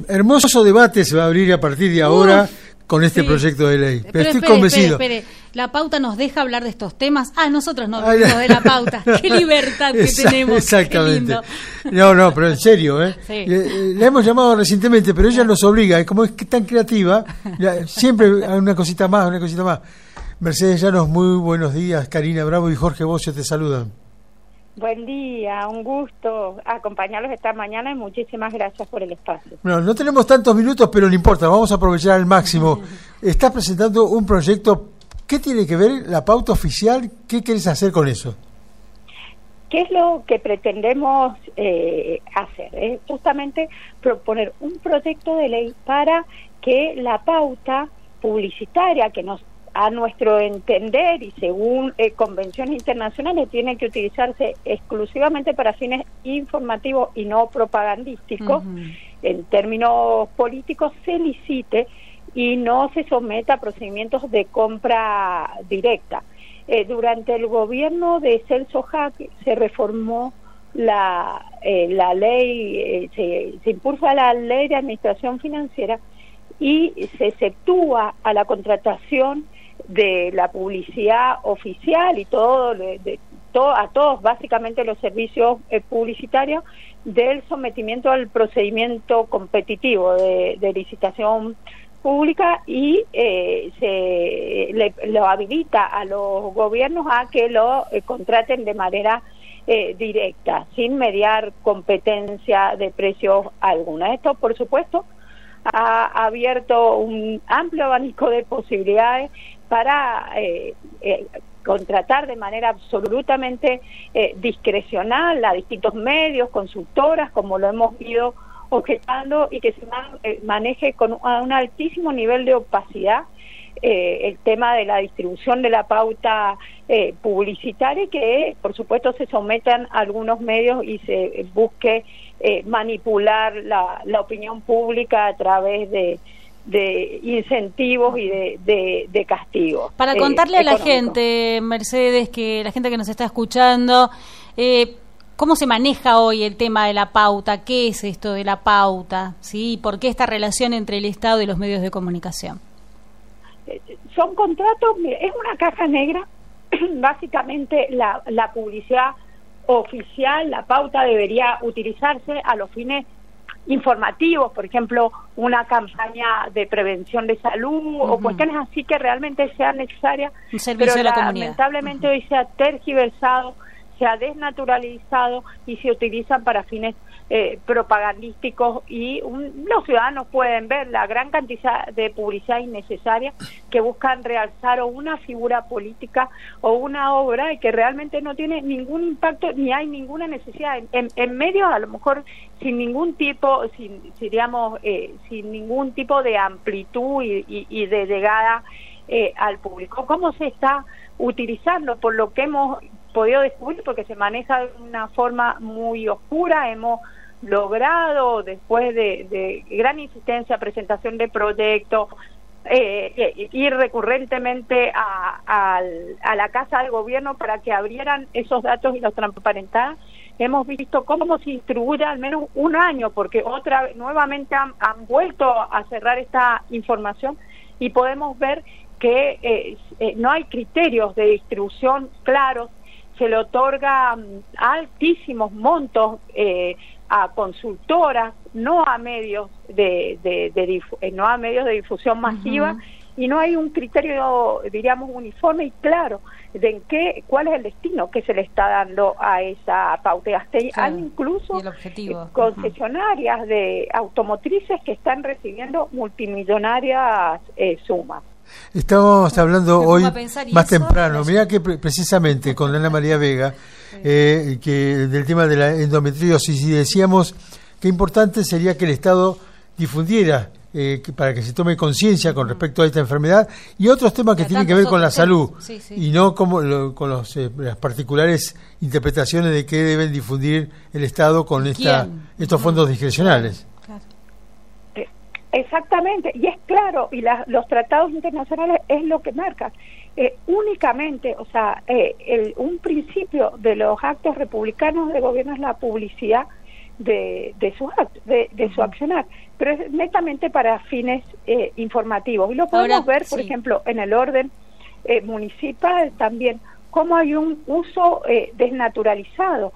hermoso debate se va a abrir a partir de ahora con este proyecto de ley. Pero estoy convencido. Espere. ¿La pauta nos deja hablar de estos temas? Nosotros no vivimos de la pauta. ¡Qué libertad que tenemos! Exactamente. Qué lindo. No, pero en serio, Sí. La hemos llamado recientemente, pero ella nos obliga, como es tan creativa, siempre hay una cosita más. Mercedes Llanos, muy buenos días. Karina Bravo y Jorge Bocio te saludan. Buen día, un gusto acompañarlos esta mañana y muchísimas gracias por el espacio. No tenemos tantos minutos, pero no importa, vamos a aprovechar al máximo. Estás presentando un proyecto. ¿Qué tiene que ver la pauta oficial? ¿Qué quieres hacer con eso? ¿Qué es lo que pretendemos hacer? Justamente proponer un proyecto de ley para que la pauta publicitaria, que a nuestro entender y según convenciones internacionales tiene que utilizarse exclusivamente para fines informativos y no propagandísticos, en términos políticos, se licite y no se someta a procedimientos de compra directa. Durante el gobierno de Celso Hack se reformó la ley, se impulsa la ley de administración financiera y se exceptúa a la contratación de la publicidad oficial y a todos básicamente los servicios publicitarios del sometimiento al procedimiento competitivo de licitación pública y lo habilita a los gobiernos a que lo contraten de manera directa, sin mediar competencia de precios alguna. Esto, por supuesto, ha abierto un amplio abanico de posibilidades para contratar de manera absolutamente discrecional a distintos medios, consultoras, como lo hemos ido objetando, y que se maneje con un altísimo nivel de opacidad el tema de la distribución de la pauta publicitaria, y que por supuesto se sometan a algunos medios y se busque manipular la opinión pública a través de incentivos y de castigos. Para contarle a la gente, Mercedes, que la gente que nos está escuchando, ¿cómo se maneja hoy el tema de la pauta? ¿Qué es esto de la pauta? ¿Sí? ¿Por qué esta relación entre el Estado y los medios de comunicación? Son contratos, es una caja negra. Básicamente la publicidad oficial, la pauta debería utilizarse a los fines informativos, por ejemplo, una campaña de prevención de salud o cuestiones así que realmente sean necesarias, un servicio a la comunidad. Lamentablemente hoy se ha tergiversado, se ha desnaturalizado y se utilizan para fines propagandísticos, y los ciudadanos pueden ver la gran cantidad de publicidad innecesaria que buscan realzar o una figura política o una obra y que realmente no tiene ningún impacto ni hay ninguna necesidad en medios, a lo mejor sin ningún tipo, sin ningún tipo de amplitud y de llegada al público. ¿Cómo se está utilizando? Por lo que hemos podido descubrir, porque se maneja de una forma muy oscura, hemos logrado, después de gran insistencia, presentación de proyectos, ir recurrentemente a la Casa del Gobierno para que abrieran esos datos y los transparentaran, hemos visto cómo se distribuye al menos un año, porque nuevamente han vuelto a cerrar esta información, y podemos ver que no hay criterios de distribución claros. Se le otorga altísimos montos a consultoras, no a medios no a medios de difusión masiva, y no hay un criterio, diríamos, uniforme y claro de cuál es el destino que se le está dando a esa pauta. Hay incluso concesionarias de automotrices que están recibiendo multimillonarias sumas. Estamos hablando hoy más temprano, mirá que precisamente con Ana María Vega, que del tema de la endometriosis, y decíamos que importante sería que el Estado difundiera para que se tome conciencia con respecto a esta enfermedad y otros temas que tienen que ver con la salud, y no como con las particulares interpretaciones de qué deben difundir el Estado con estos fondos discrecionales. Exactamente, y es claro, y los tratados internacionales es lo que marcan. Únicamente, o sea, un principio de los actos republicanos de gobierno es la publicidad su accionar, pero es netamente para fines informativos. Y lo podemos ver, por ejemplo, en el orden municipal también, cómo hay un uso desnaturalizado.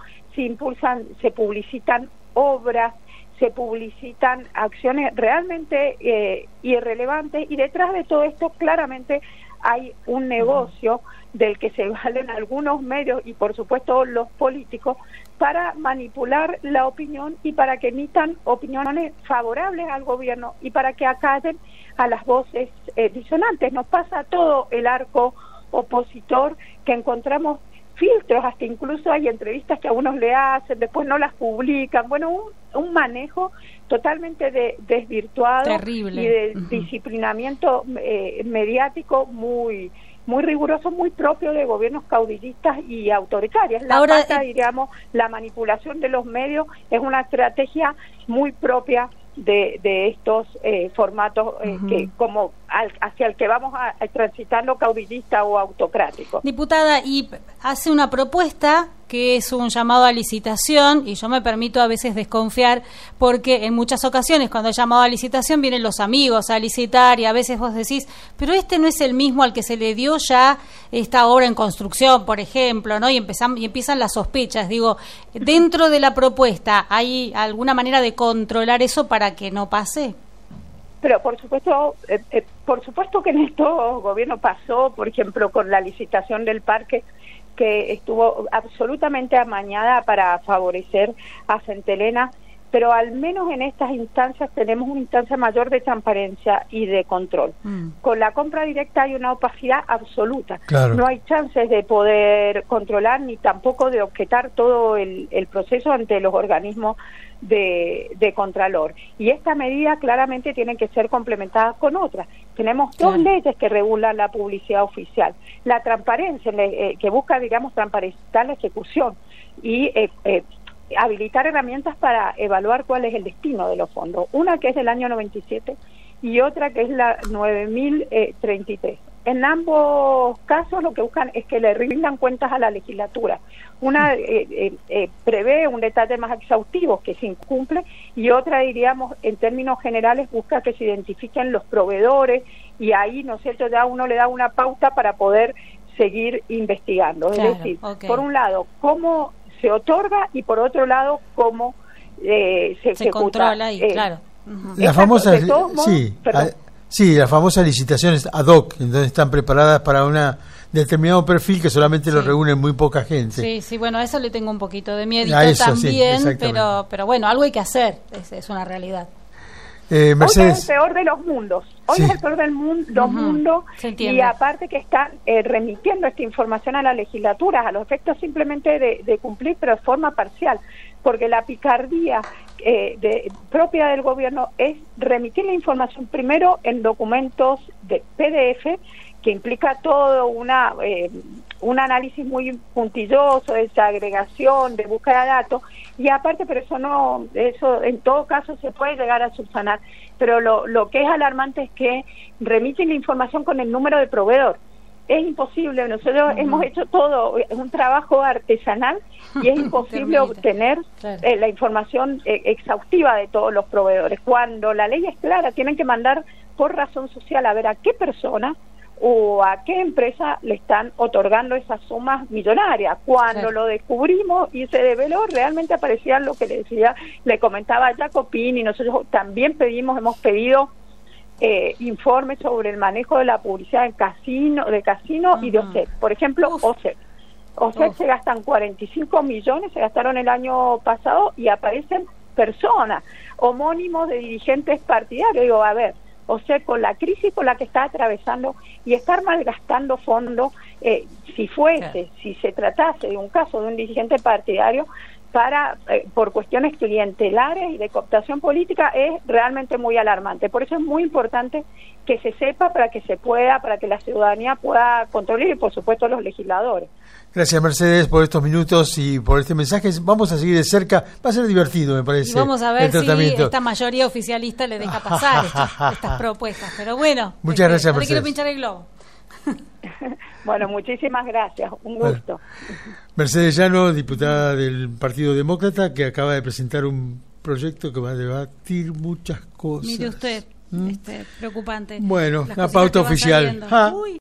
Se publicitan obras, se publicitan acciones realmente irrelevantes, y detrás de todo esto claramente hay un negocio del que se valen algunos medios y por supuesto los políticos para manipular la opinión y para que emitan opiniones favorables al gobierno y para que acallen a las voces disonantes. Nos pasa todo el arco opositor que encontramos filtros, hasta incluso hay entrevistas que a unos le hacen, después no las publican. Bueno, un manejo totalmente desvirtuado. Terrible. Y de disciplinamiento mediático muy riguroso, muy propio de gobiernos caudillistas y autoritarios. Diríamos, la manipulación de los medios es una estrategia muy propia de estos formatos que como hacia el que vamos a transitar lo caudillista o autocrático. Diputada, y hace una propuesta que es un llamado a licitación, y yo me permito a veces desconfiar, porque en muchas ocasiones cuando hay llamado a licitación vienen los amigos a licitar, y a veces vos decís, pero este no es el mismo al que se le dio ya esta obra en construcción, por ejemplo, ¿no? Y empiezan las sospechas. Digo, dentro de la propuesta, ¿hay alguna manera de controlar eso para que no pase? Pero por supuesto que en estos gobiernos pasó, por ejemplo, con la licitación del parque, que estuvo absolutamente amañada para favorecer a Centelena, pero al menos en estas instancias tenemos una instancia mayor de transparencia y de control. Con la compra directa hay una opacidad absoluta. Claro. No hay chances de poder controlar ni tampoco de objetar todo el proceso ante los organismos de Contralor. Y esta medida claramente tiene que ser complementada con otras. Tenemos dos leyes que regulan la publicidad oficial. La transparencia, que busca, digamos, transparentar la ejecución y habilitar herramientas para evaluar cuál es el destino de los fondos. Una que es del año 97 y otra que es la 9033. En ambos casos lo que buscan es que le rindan cuentas a la legislatura. Una prevé un detalle más exhaustivo que se incumple, y otra, diríamos, en términos generales, busca que se identifiquen los proveedores, y ahí, ¿no es cierto?, ya uno le da una pauta para poder seguir investigando. Claro, es decir, por un lado, cómo se otorga, y por otro lado, cómo se ejecuta. Controla ahí, claro. La famosa, las famosas licitaciones ad hoc, entonces están preparadas para un determinado perfil que solamente lo reúne muy poca gente. Sí, bueno, a eso le tengo un poquito de miedo también, pero bueno, algo hay que hacer, es una realidad. Mercedes. Hoy es el peor de los mundos. Hoy es el peor del mundo, y aparte que están remitiendo esta información a la legislatura a los efectos simplemente de cumplir, pero de forma parcial, porque la picardía propia del gobierno es remitir la información primero en documentos de PDF, que implica todo un análisis muy puntilloso de desagregación, de búsqueda de datos, y aparte, pero eso en todo caso se puede llegar a subsanar, pero lo que es alarmante es que remiten la información con el número de proveedor. Es imposible, nosotros hemos hecho todo, es un trabajo artesanal, y es imposible obtener la información exhaustiva de todos los proveedores. Cuando la ley es clara, tienen que mandar por razón social a ver a qué persona o a qué empresa le están otorgando esas sumas millonarias. Cuando lo descubrimos y se develó, realmente aparecían lo que le comentaba Jacopini, y nosotros también hemos pedido informes sobre el manejo de la publicidad de casino y de OSEC. Por ejemplo, OSEC se gastan 45 millones, se gastaron el año pasado, y aparecen personas, homónimos de dirigentes partidarios. Digo, a ver, OSEC, con la crisis por la que está atravesando y estar malgastando fondos, si se tratase de un caso de un dirigente partidario, por cuestiones clientelares y de cooptación política, es realmente muy alarmante. Por eso es muy importante que se sepa, para que la ciudadanía pueda controlar, y por supuesto los legisladores. Gracias, Mercedes, por estos minutos y por este mensaje. Vamos a seguir de cerca, va a ser divertido, me parece. Y vamos a ver si esta mayoría oficialista le deja pasar estas propuestas, pero bueno. Muchas gracias, Mercedes. Le quiero pinchar el globo. Bueno, muchísimas gracias, un gusto. Mercedes Llano, diputada del Partido Demócrata, que acaba de presentar un proyecto que va a debatir muchas cosas. Mire usted, preocupante. Bueno, la pauta oficial.